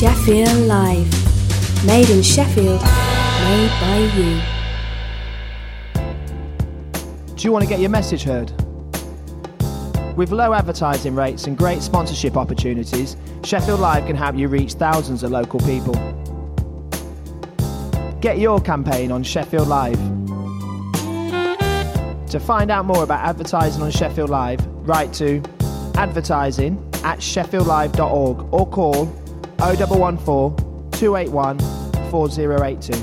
Sheffield Live. Made in Sheffield, made by you. Do you want to get your message heard? With low advertising rates and great sponsorship opportunities, Sheffield Live can help you reach thousands of local people. Get your campaign on Sheffield Live. To find out more about advertising on Sheffield Live, write to advertising@sheffieldlive.org or call 0114 281 4082.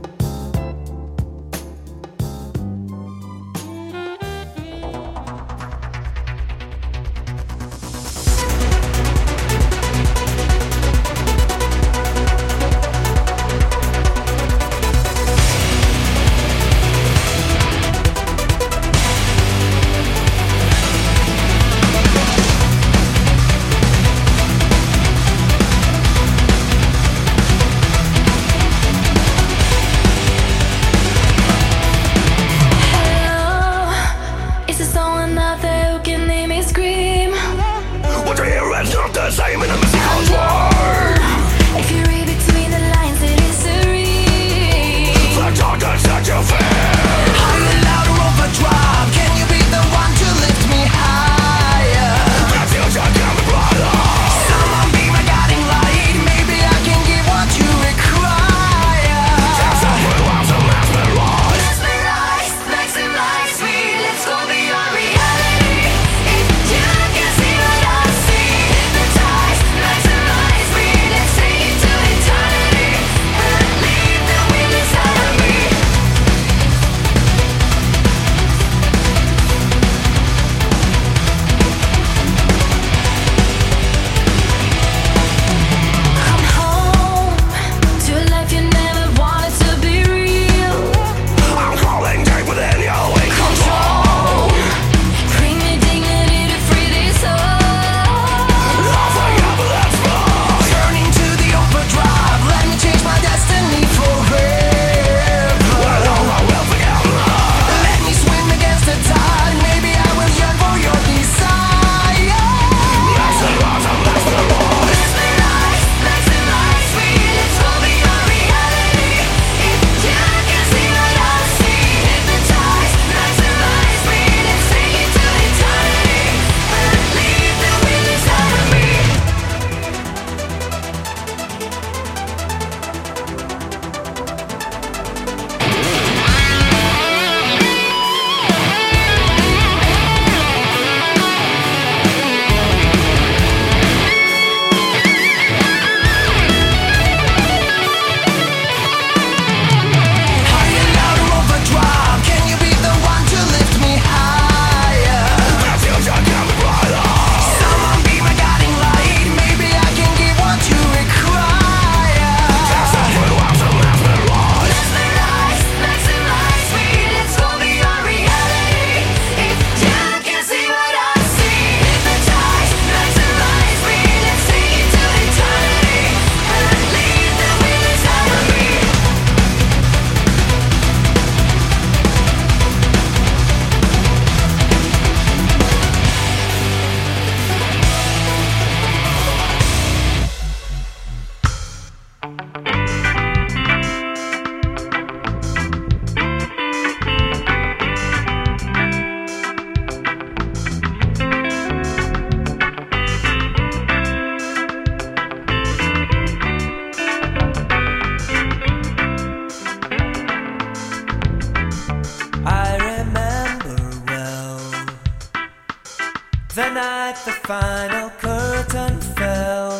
The night the final curtain fell,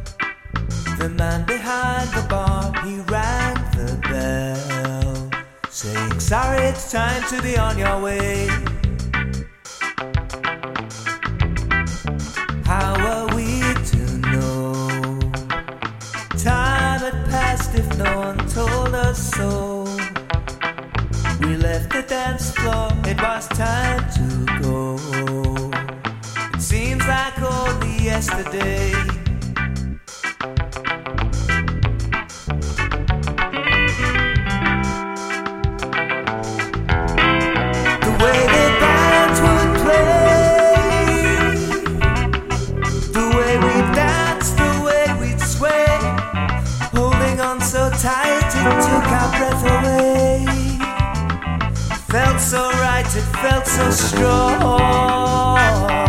the man behind the bar, he rang the bell, saying, sorry, it's time to be on your way. How were we to know? Time had passed if no one told us so. We left the dance floor, it was time to go. It seems like only yesterday. The way the bands would play, the way we danced, the way we'd sway. it took our breath away. Felt so right, it felt so strong.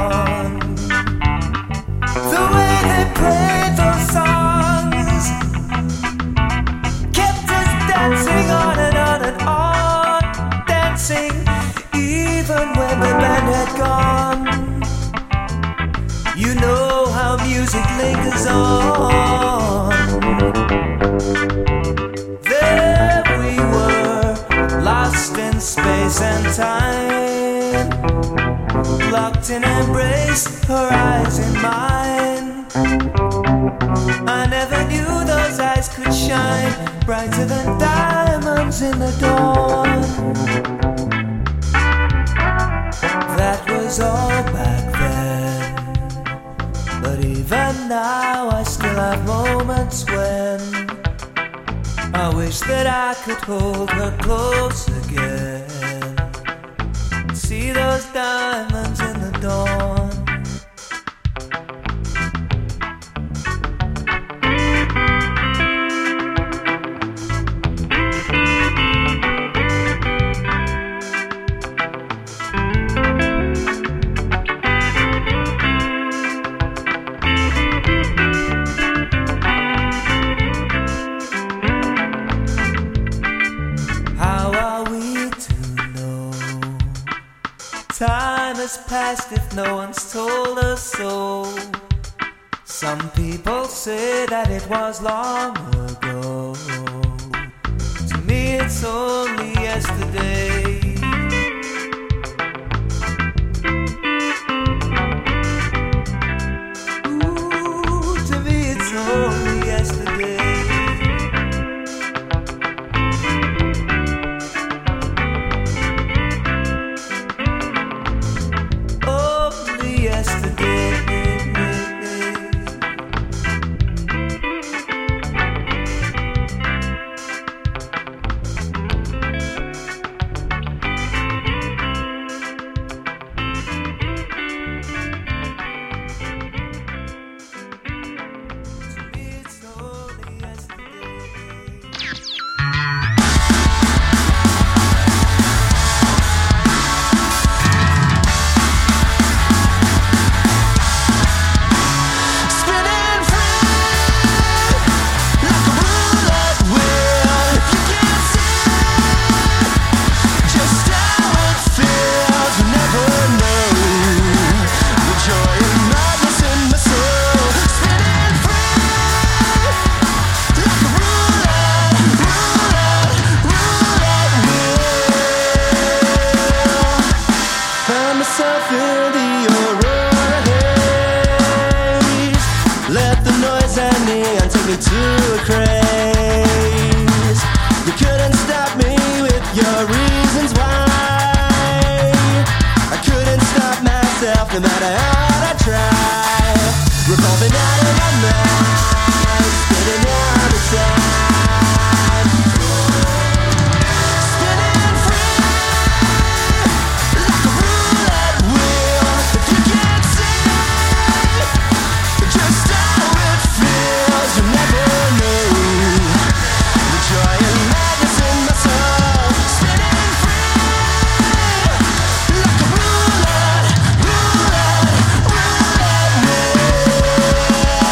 The way they played those songs kept us dancing on and on and on. Dancing even when the band had gone. You know how music lingers on. There we were, lost in space and time, locked in embrace, her eyes in mine. I never knew those eyes could shine brighter than diamonds in the dawn. That was all back then, but even now I still have moments when I wish that I could hold her close again. See those diamonds in the dawn. Time has passed if no one's told us so. Some people say that it was long ago. To me it's only yesterday. Ooh, to me it's only yesterday. No matter how hard I try, revolving out of my mind, spinning all the time, spinning free like a roulette wheel. If you can't see just how it feels, you'll never know the joy and madness in my soul. Spinning free like a roulette wheel.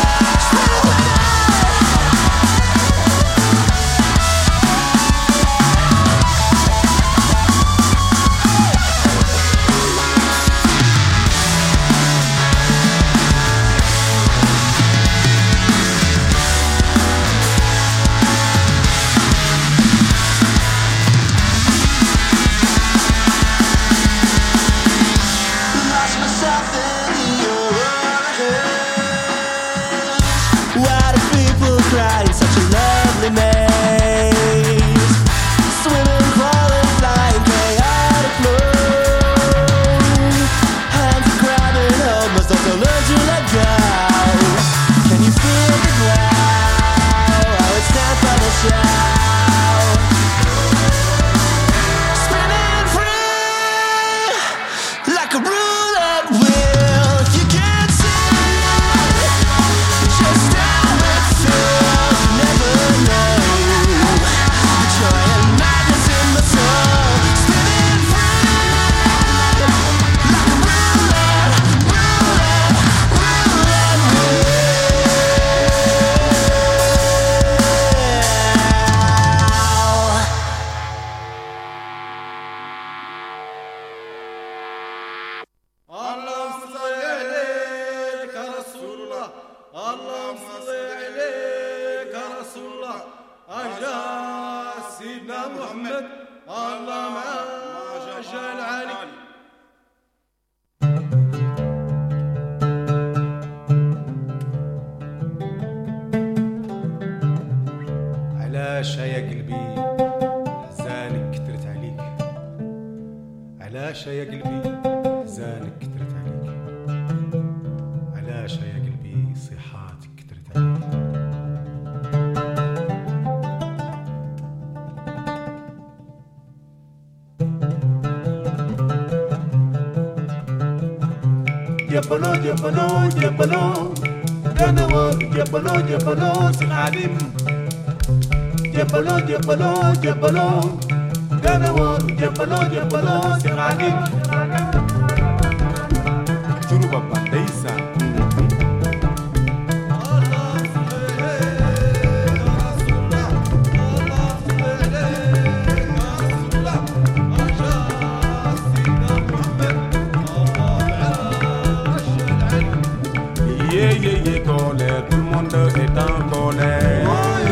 علاش يا قلبي زانك كترت عليك علاش يا قلبي زانك كترت عليك علاش يا قلبي صيحاتك كترت عليك جبلو جبلو جبلو دنو جبلو جبلو سخادم جبلو جبلو جبلو دنو جبلو جبلو سخادم شنو بابا ليس colère, tout le monde est en colère.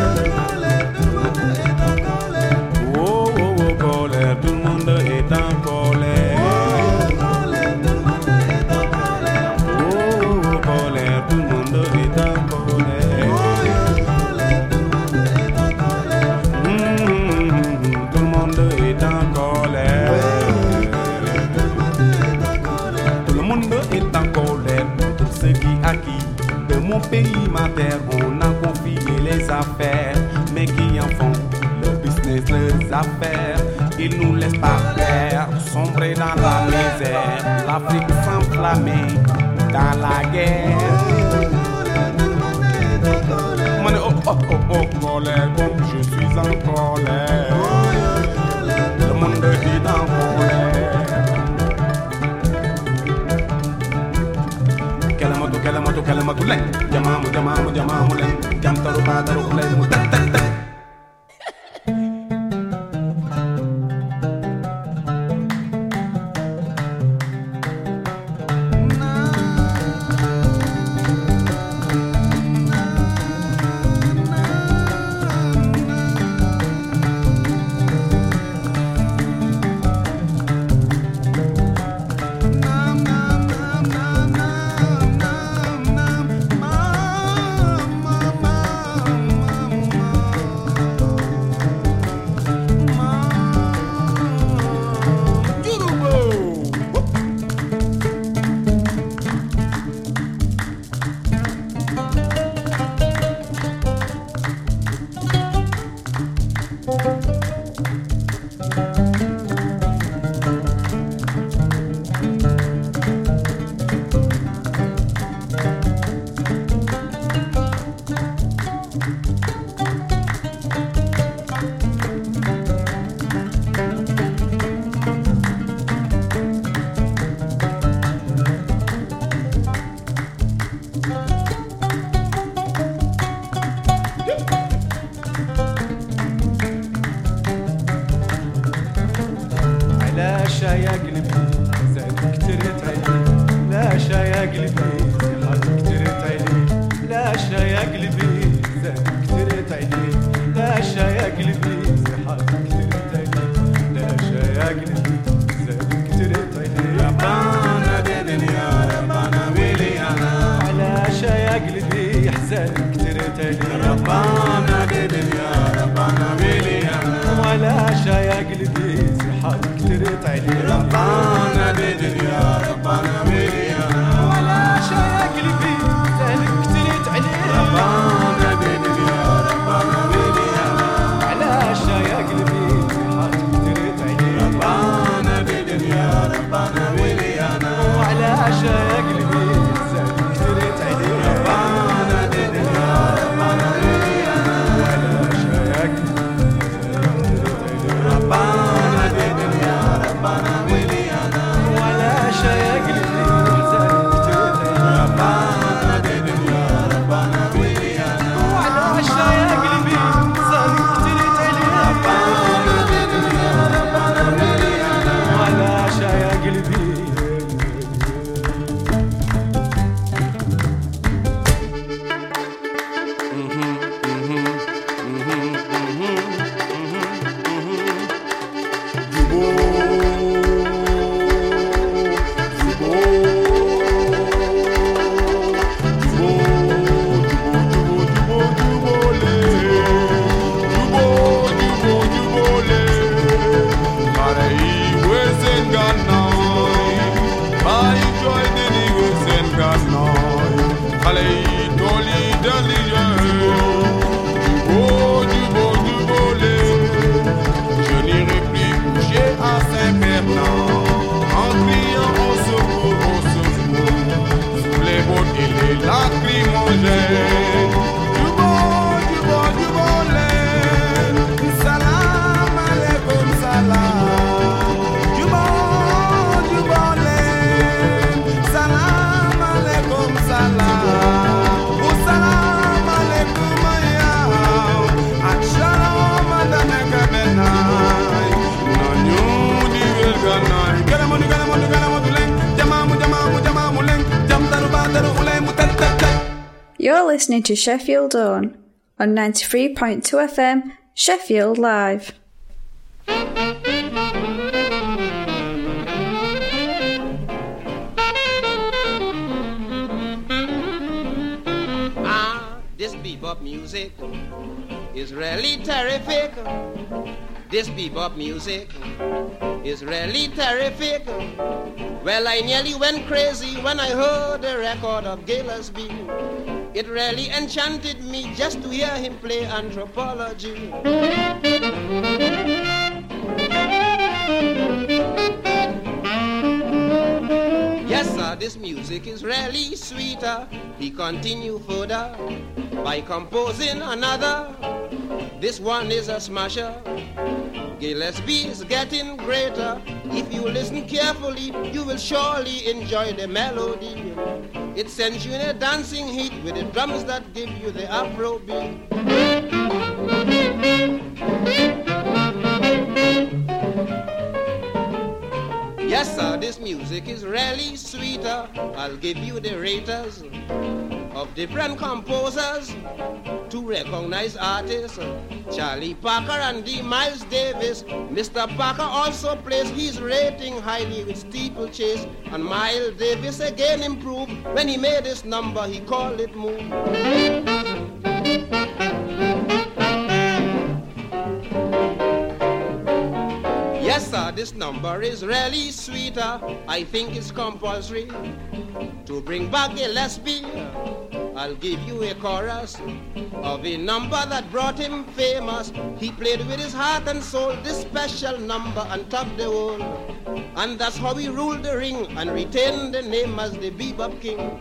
Oh, oh, oh, colère, tout le monde est en colère. Oh, colère, tout le monde est en colère. Oh, colère, tout le monde est en colère. Tout le monde est en colère. Tout le monde est en colère pour ceux qui acquis. De mon pays, ma terre, on a confié les affaires. Mais qui en font le business, les affaires, ils nous laissent pas faire, sombrer dans la misère. L'Afrique s'enflammer dans la guerre. Oh, oh, oh, oh, colère, comme je suis en colère. Le monde est en colère. Kalamatu len jamamu len jam taru badaru len mu tat tat tat Wala listening to Sheffield Dawn on 93.2 FM, Sheffield Live. This bebop music is really terrific. This bebop music is really terrific. Well, I nearly went crazy when I heard the record of Gillespie. It really enchanted me just to hear him play Anthropology. Yes, sir, this music is really sweeter. He continued further by composing another. This one is a smasher. Gillespie is getting greater. If you listen carefully, you will surely enjoy the melody. It sends you in a dancing heat with the drums that give you the Afro beat. Yes, sir, this music is really sweeter. I'll give you the raters of different composers to recognize artists. Charlie Parker and D. Miles Davis. Mr. Parker also plays his rating highly with Steeplechase. And Miles Davis again improved when he made this number, he called it Move. Yes, sir, this number is really sweeter. I think it's compulsory to bring back Gillespie. I'll give you a chorus of a number that brought him famous. He played with his heart and soul this special number and topped the world. And that's how he ruled the ring and retained the name as the Bebop King.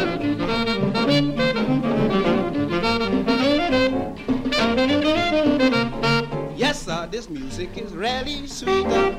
Yes, sir, this music is really sweeter.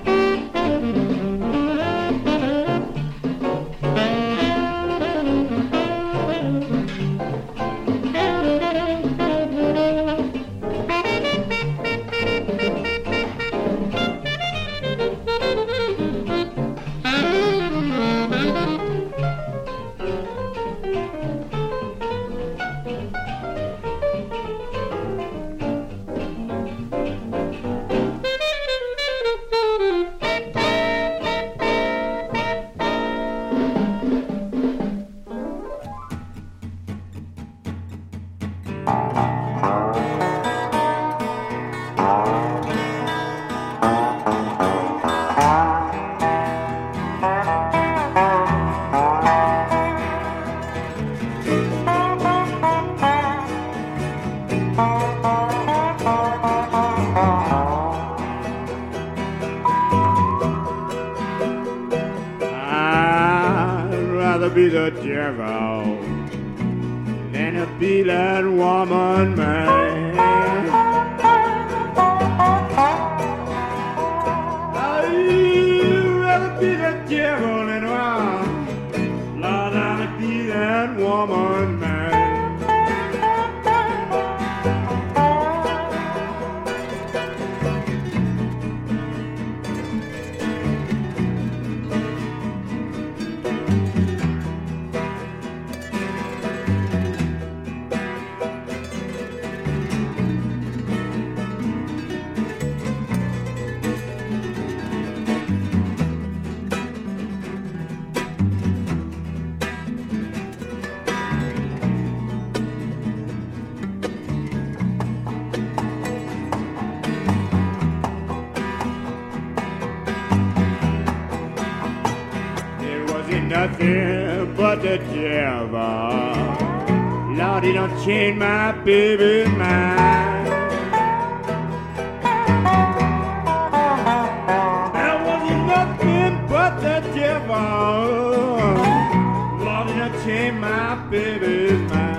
Be the devil than to be that woman, man. I'd rather be the devil than Lord, I'd be that woman, man. Nothing but the devil. Lord, he don't change my baby's mind. There wasn't nothing but the devil. Lord, he don't change my baby's mind.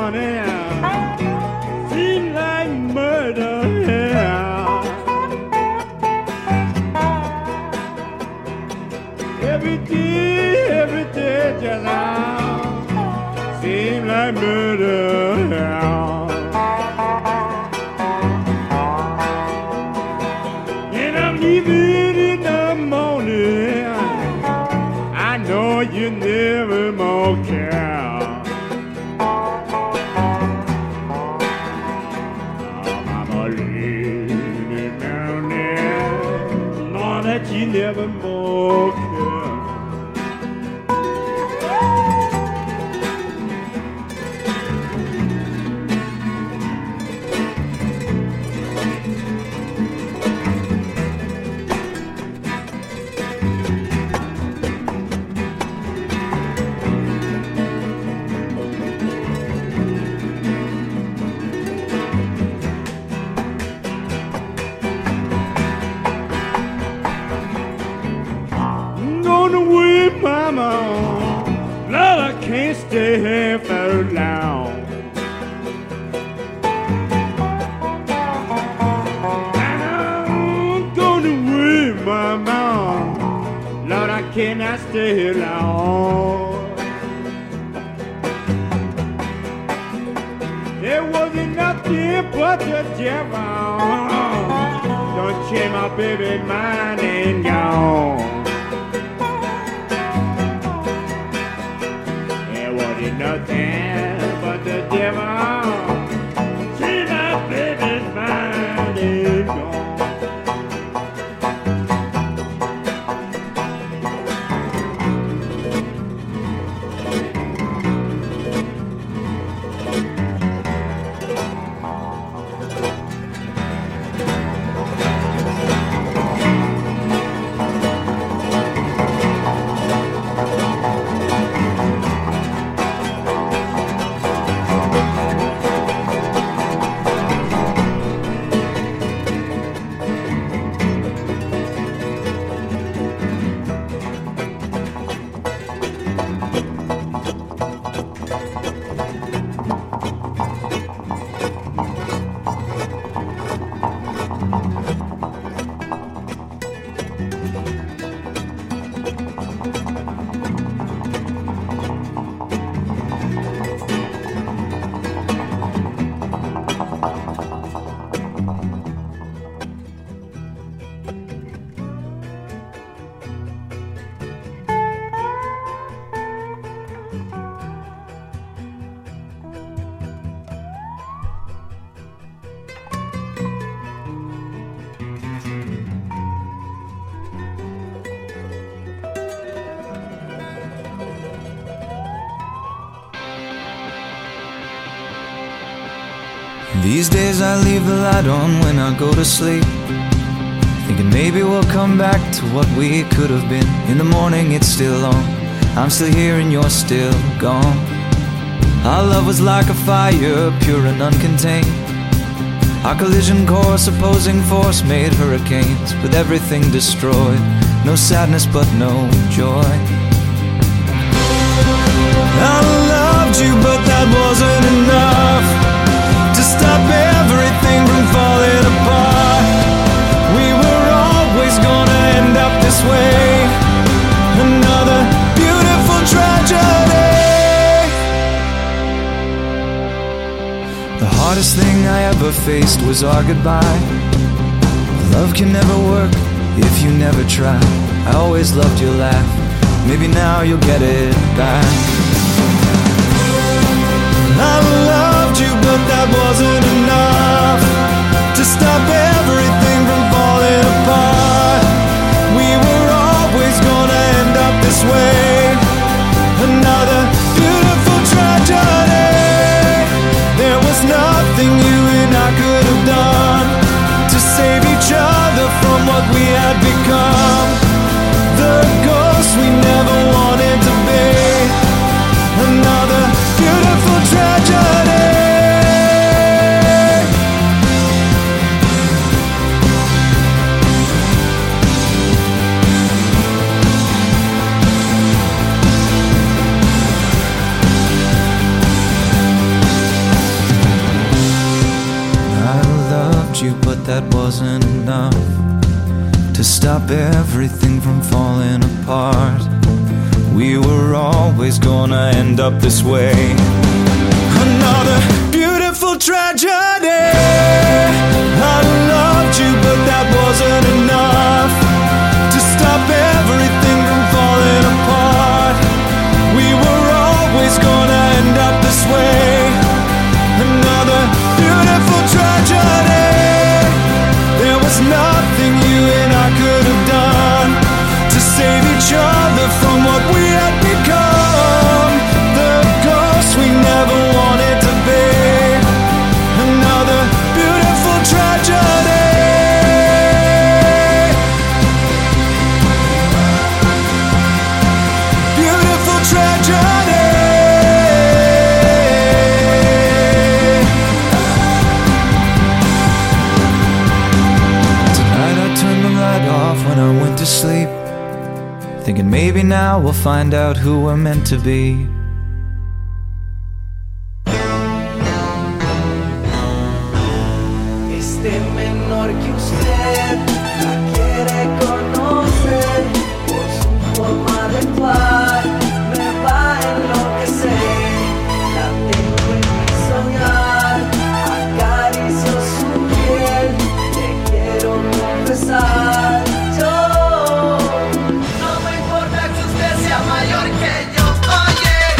morning seems like murder. Every day just seems like murder. And I'm leaving in the morning. I know you never more care. I'm leaving down there, know that you never more care. Mama, Lord, I can't stay here for long. And I'm gonna wait, Mama, Lord, I cannot stay here long. There wasn't nothing but the devil. Don't change my baby mind and gone. Nothing but the devil. See my baby's mind is gone. These days I leave the light on when I go to sleep, thinking maybe we'll come back to what we could have been. In the morning it's still on, I'm still here and you're still gone. Our love was like a fire, pure and uncontained. Our collision course, opposing force made hurricanes, with everything destroyed. No sadness but no joy. I loved you but that wasn't enough to stop everything from falling apart. We were always gonna end up this way. Another beautiful tragedy. The hardest thing I ever faced was our goodbye. Love can never work if you never try. I always loved your laugh, maybe now you'll get it back. I loved you, but that wasn't enough to stop everything from falling apart. We were always gonna end up this way. Another beautiful tragedy. There was nothing you and I could have done to save each other from what we had become. The ghost we never wanted to be. Another beautiful tragedy. that wasn't enough to stop everything from falling apart. We were always gonna end up this way. Another beautiful tragedy. I loved you, but that wasn't enough to stop everything from falling apart. We were always gonna end up this way. Another beautiful tragedy. There was nothing you and I could have done to save each other from what we had become. The ghosts we never wanted to be. Another beautiful tragedy. Beautiful tragedy. Tonight I turned the light off when I went to sleep, thinking maybe now we'll find out who we're meant to be. Este menor que usted la quiere conocer, por su forma de actuar me va a enloquecer. La tengo en mi soñar, acaricio su piel, le quiero confesar. Yo no me importa que usted sea mayor que yo, oye.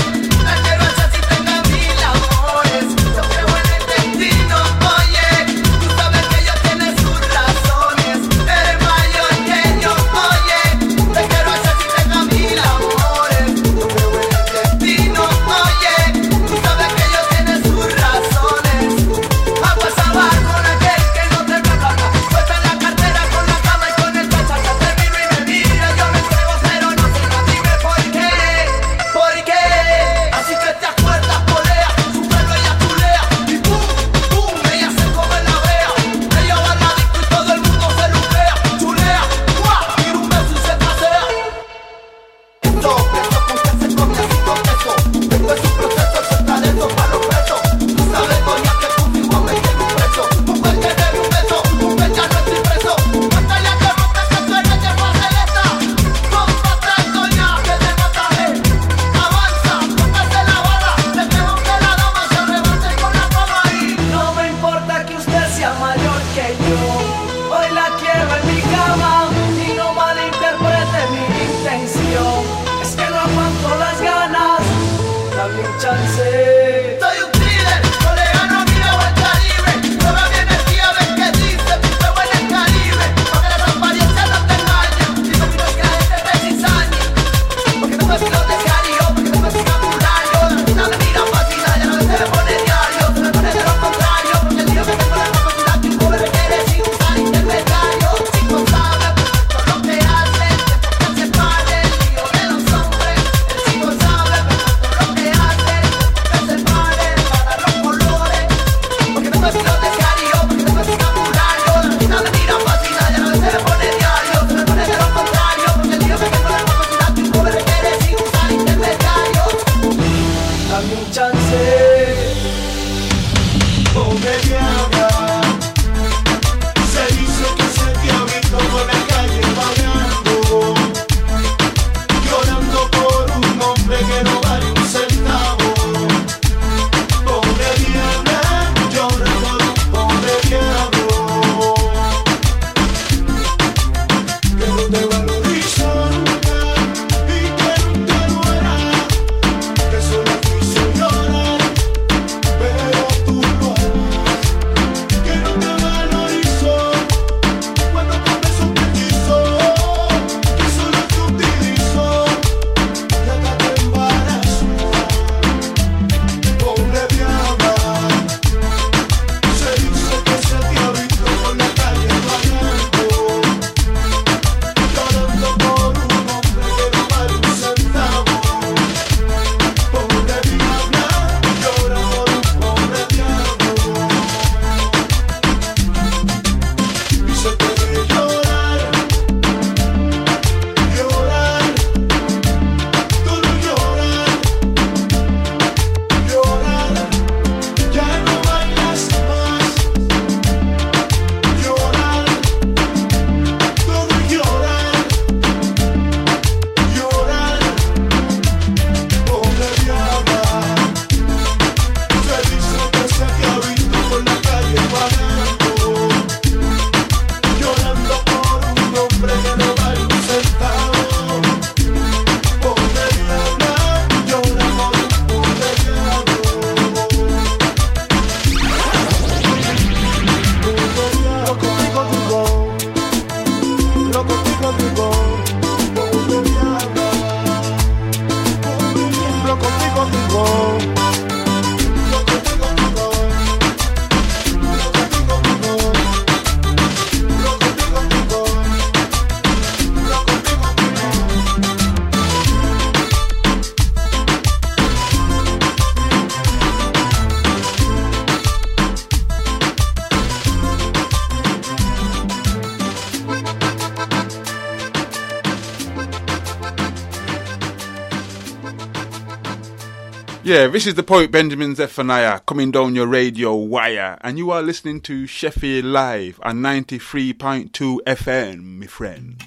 Yeah, this is the poet Benjamin Zephaniah coming down your radio wire, and you are listening to Sheffield Live on 93.2 FM, my friend.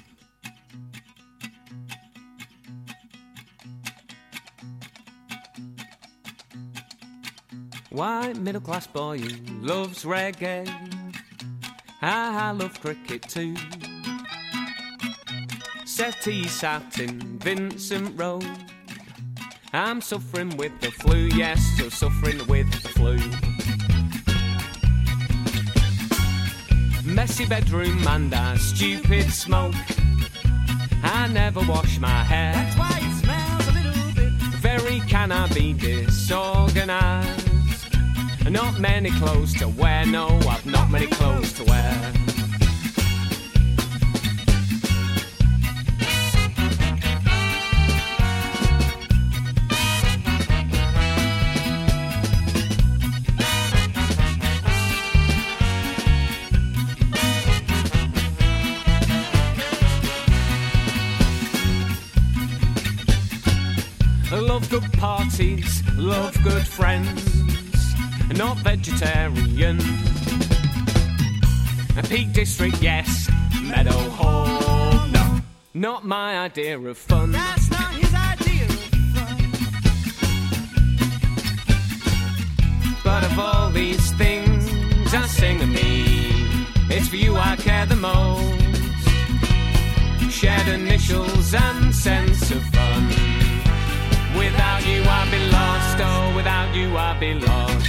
White middle class boy who loves reggae. I love cricket too. Settee sat in Vincent Road. I'm suffering with the flu, yes, so suffering with the flu. Messy bedroom and a stupid smoke. I never wash my hair. That's why it smells a little bit. Very can I be disorganised. Not many clothes to wear, no, I've not many clothes to wear. Love good parties, love good friends, not vegetarian. Peak District, yes, Meadow Hall, no, not my idea of fun. That's not his idea of fun. But of all these things I sing of me, it's for you I care the most. Shared initials and sense of fun. Without you I'd be lost, oh, without you I'd be lost.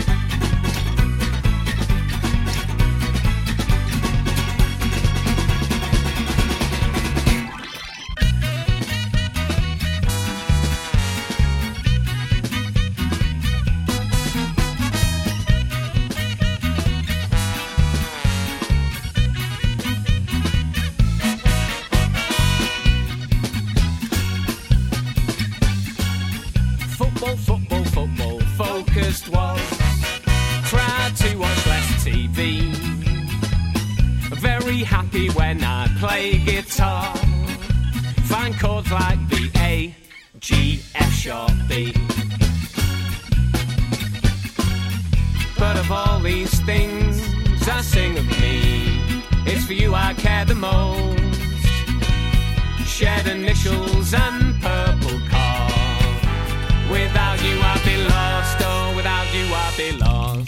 Football, focused was. Tried to watch less TV. Very happy when I play guitar. Find chords like B, A, G, F sharp, B. But of all these things I sing of me, it's for you I care the most. Shared initials and purple car. Without you I'd be lost, oh, without you I'd be lost.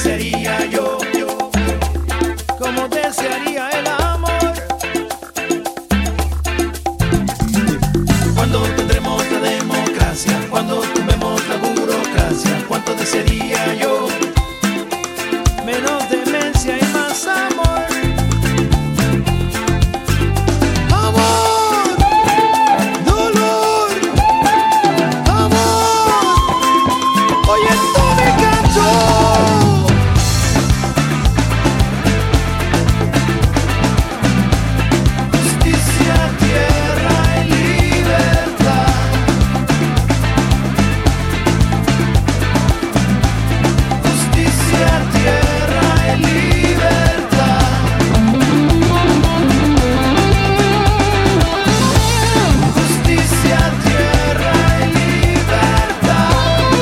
sería yo? ¿Cómo desearía el amor? ¿Cuándo tendremos la democracia? ¿Cuándo tumbemos la burocracia? ¿Cuánto desearía yo? Menos demencia y más amor. Amor, dolor, amor. Oye, tú me canto. Justicia, tierra y libertad. Justicia, tierra y libertad. Justicia, tierra y libertad.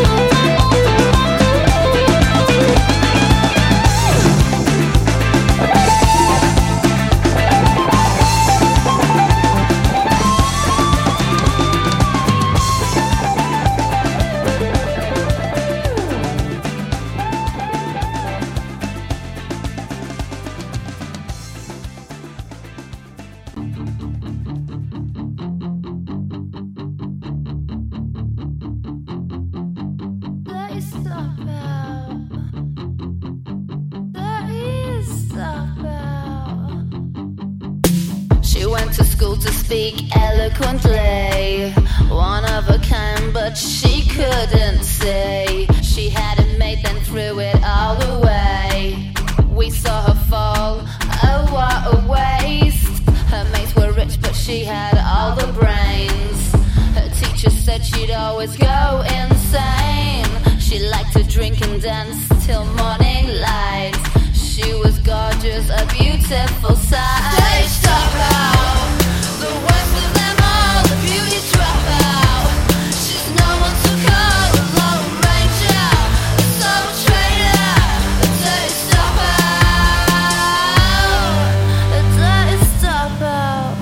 She went to school to speak eloquently, one of a kind, but she couldn't say. She had it made, then threw it all away. We saw her fall, oh what a waste. Her mates were rich, but she had all the brains. Her teacher said she'd always go insane. She liked to drink and dance till morning light. She was gorgeous, a beautiful sight. Stage dropout, the worst of them all, the beauty dropout. She's no one to call a lone ranger, a soul trader, a dirty stopout, a dirty stopout.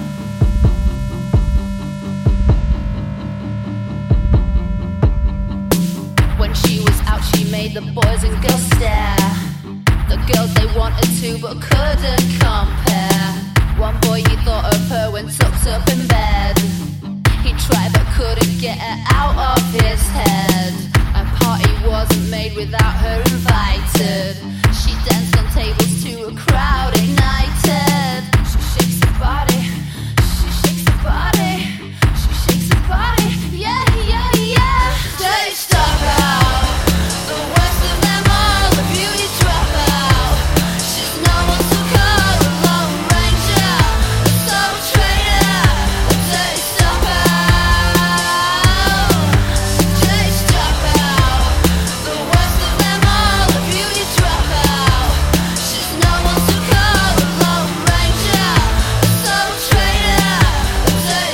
When she was out, she made the boys and girls stare. The girls they wanted to but couldn't compare. One boy he thought of her when tucked up in bed. He tried but couldn't get her out of his head. A party wasn't made without her invited. She danced on tables to a crowd ignited. She shakes her body, she shakes her body, she shakes her body, yeah, yeah, yeah. Stage stopout, the worst of them all, the beauty dropout. She's no one to call a lone ranger, a soul trader, a dirty stopout. Stage dropout, the worst of them all, the beauty dropout. She's no one to call a lone ranger, a soul trader, a dirty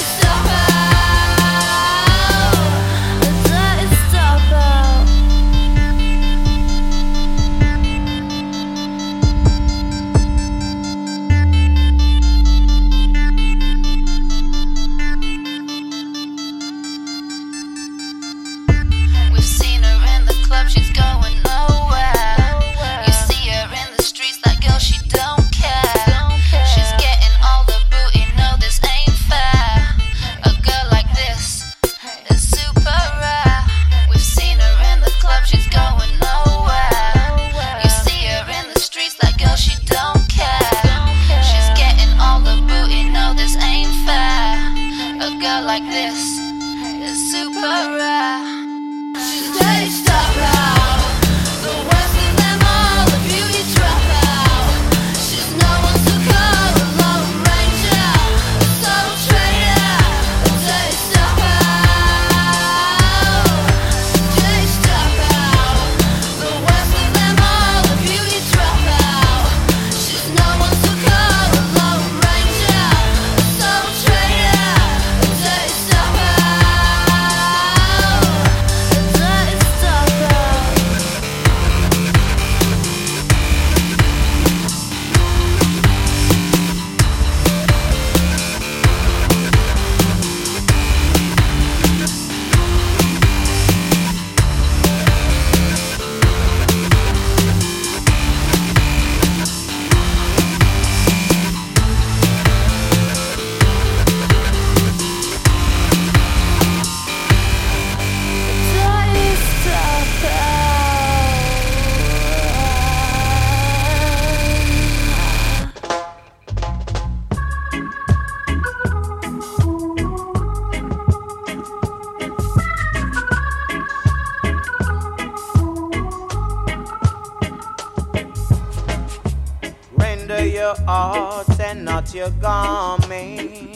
stopout, a dirty stopout. We've seen her in the club, she's going nowhere. You see her in the streets, that girl, she don't care. She's getting all the booty, no, this ain't fair. A girl like this is super rare. We've seen her in the club, she's going nowhere. You see her in the streets, that girl, she don't care. She's getting all the booty, no, this ain't fair. A girl like this is super rare. Stage stopout, the worst of them all, the beauty dropout. She's no one to call a lone ranger, a soul trader, a dirty stopout. Stage dropout, the worst of them all, the beauty dropout. She's no one to call a lone ranger, a soul trader, a dirty stopout, a dirty your heart and not your garment.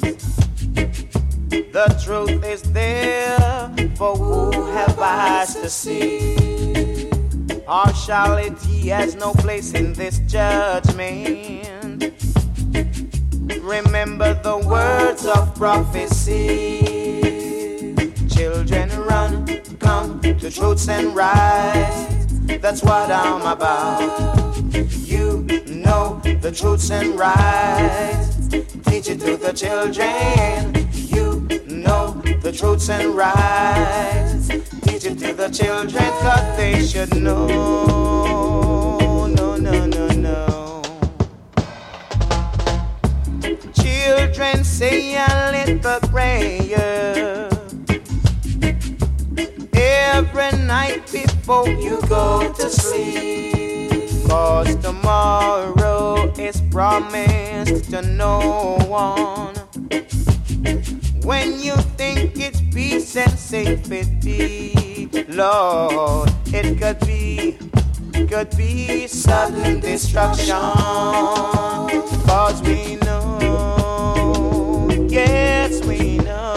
The truth is there, for who have eyes to see? Partiality has no place in this judgment. Remember the words of prophecy. Children run, come to truths and rights. That's what I'm about. You know the truths and rights. Teach it to the children. You know the truths and rights. Teach it to the children, 'cause they should know. No, no, no, no. Children, say a little prayer every night before you go to sleep, 'cause tomorrow is promised to no one. When you think it's peace and safety, Lord, it could be sudden destruction. 'Cause we know, yes we know.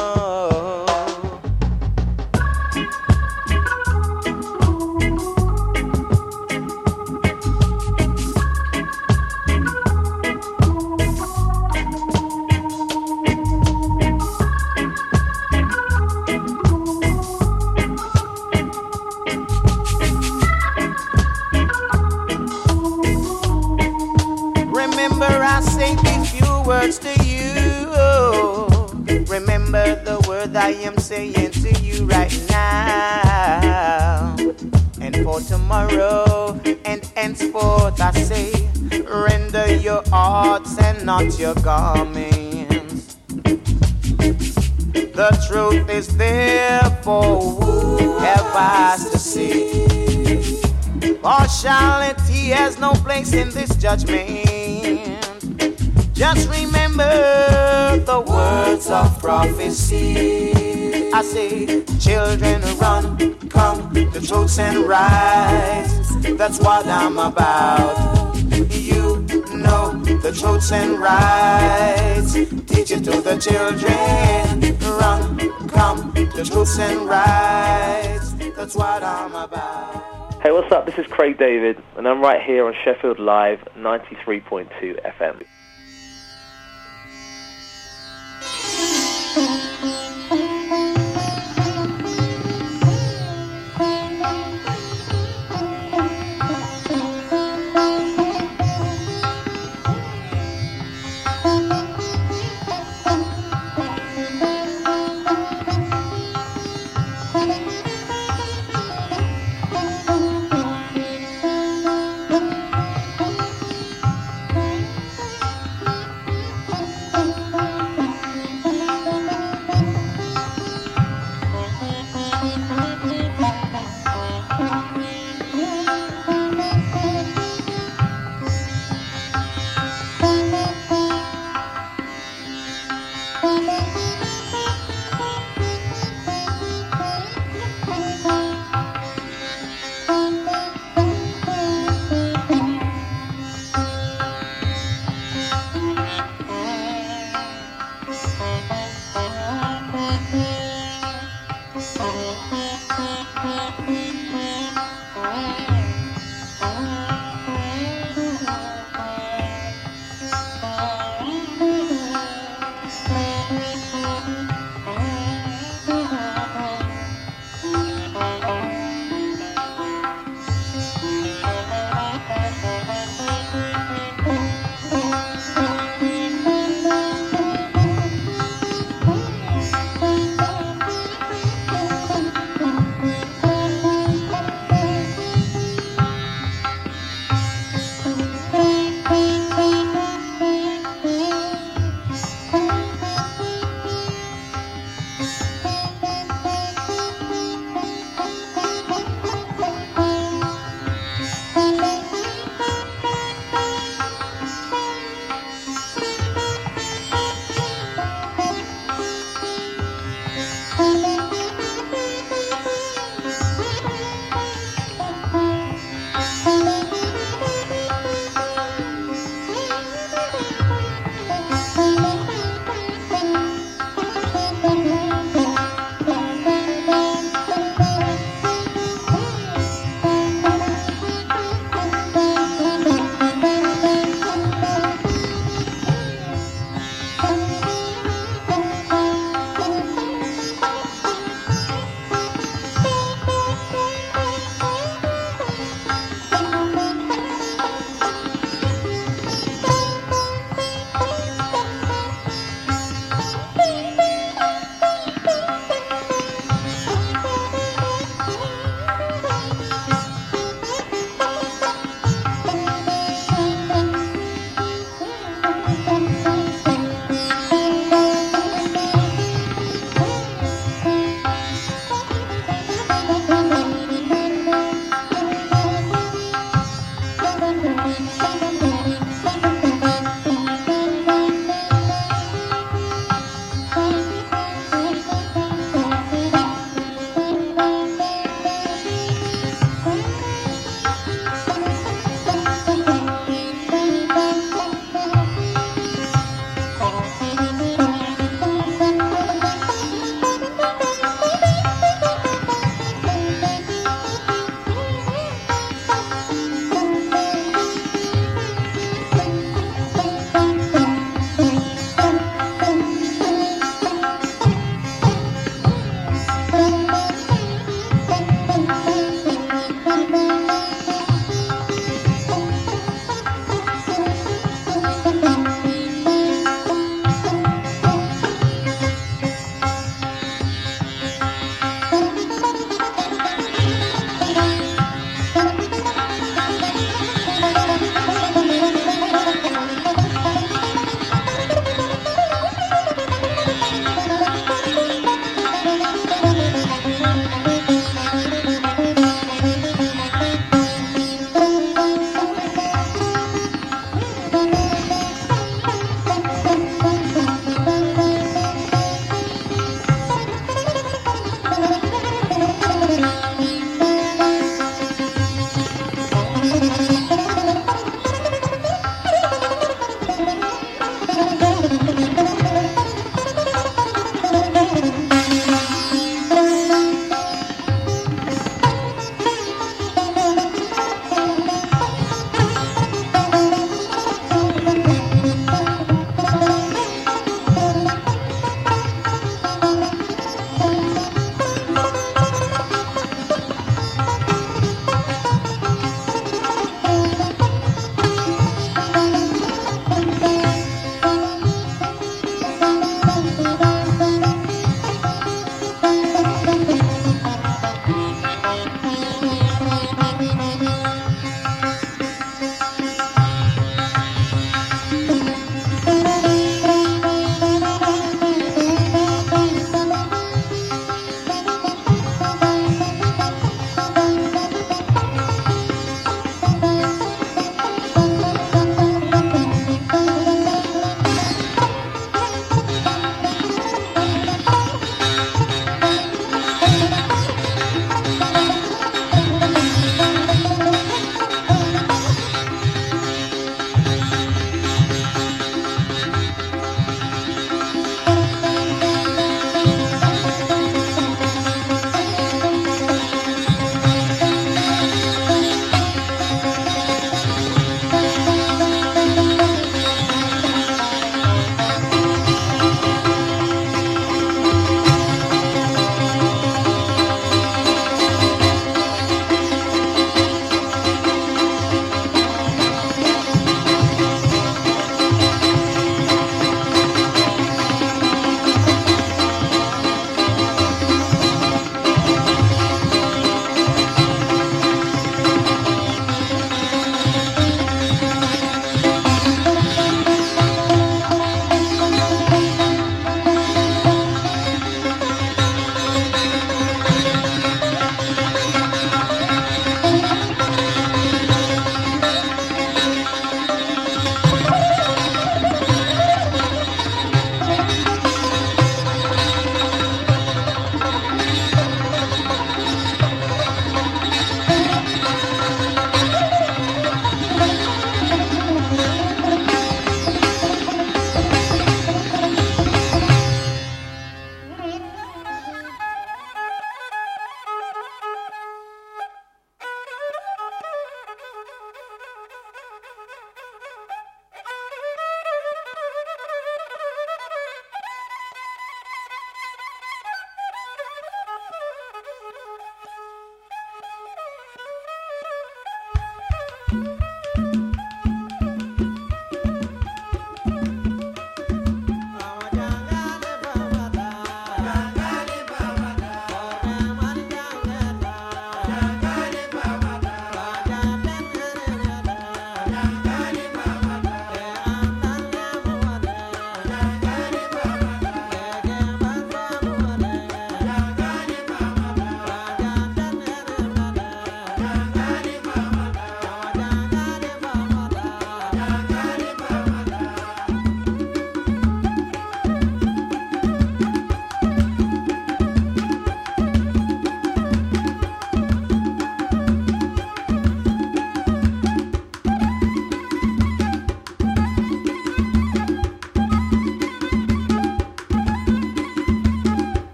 I say these few words to you. Remember the word I am saying to you right now. And for tomorrow and henceforth I say, render your hearts and not your garments. The truth is there for who have eyes to see. Partiality has no place in this judgment. Just remember the words of prophecy. I say, children run, come to truths and rights. That's what I'm about. You know the truths and rights. Teach it to the children. Run, come to truths and rights. That's what I'm about. Hey, what's up? This is Craig David, and I'm right here on Sheffield Live 93.2 FM.